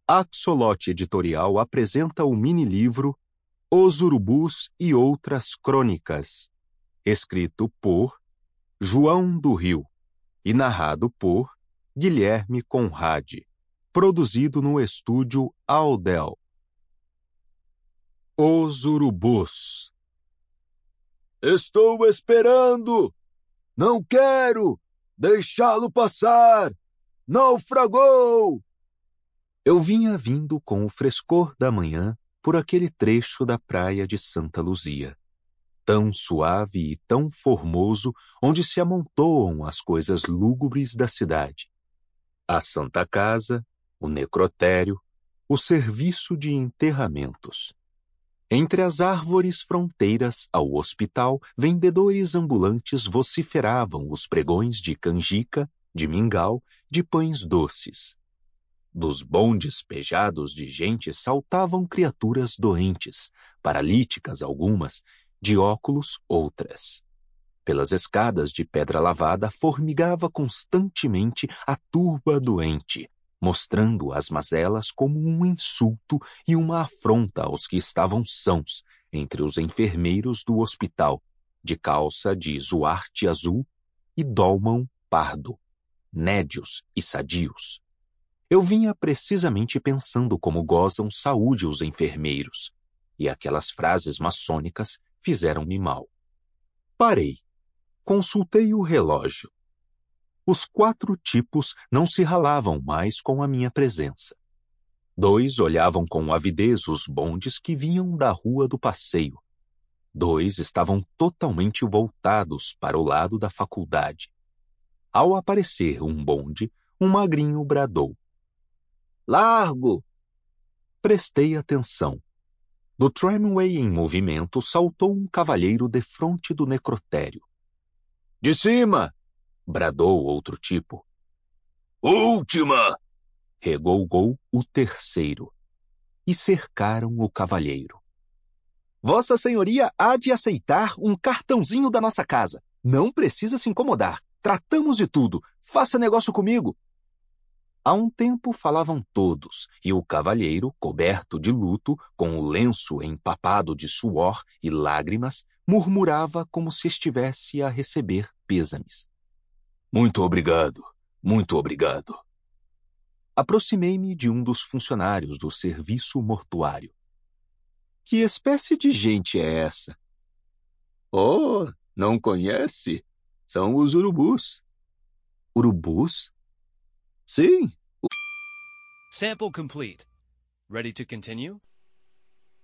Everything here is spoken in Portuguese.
Axolote Editorial apresenta o mini-livro Os Urubus e Outras Crônicas, escrito por João do Rio e narrado por Guilherme Conrade, produzido no estúdio Aldel. Os Urubus. Estou esperando! Não quero! Deixá-lo passar! Naufragou! Eu vinha vindo com o frescor da manhã por aquele trecho da praia de Santa Luzia, tão suave e tão formoso, onde se amontoam as coisas lúgubres da cidade. A Santa Casa, o necrotério, o serviço de enterramentos. Entre as árvores fronteiras ao hospital, vendedores ambulantes vociferavam os pregões de canjica, de mingau, de pães doces. Dos bondes pejados de gente saltavam criaturas doentes, paralíticas algumas, de óculos outras. Pelas escadas de pedra lavada formigava constantemente a turba doente, mostrando as mazelas como um insulto e uma afronta aos que estavam sãos entre os enfermeiros do hospital, de calça de zuarte azul e dólmão pardo, nédios e sadios. Eu vinha precisamente pensando como gozam saúde os enfermeiros, e aquelas frases maçônicas fizeram-me mal. Parei. Consultei o relógio. Os 4 tipos não se ralavam mais com a minha presença. 2 olhavam com avidez os bondes que vinham da rua do passeio. 2 estavam totalmente voltados para o lado da faculdade. Ao aparecer um bonde, um magrinho bradou: Largo! Prestei atenção. Do tramway em movimento saltou um cavalheiro defronte do necrotério. De cima! Bradou outro tipo. Última! Regolgou o terceiro. E cercaram o cavalheiro. Vossa Senhoria há de aceitar um cartãozinho da nossa casa. Não precisa se incomodar. Tratamos de tudo. Faça negócio comigo. Há um tempo falavam todos, e o cavalheiro, coberto de luto, com o lenço empapado de suor e lágrimas, murmurava como se estivesse a receber pêsames. Muito obrigado, muito obrigado. Aproximei-me de um dos funcionários do serviço mortuário. Que espécie de gente é essa? Oh, não conhece? São os urubus. Urubus? Sim. Sample complete. Ready to continue?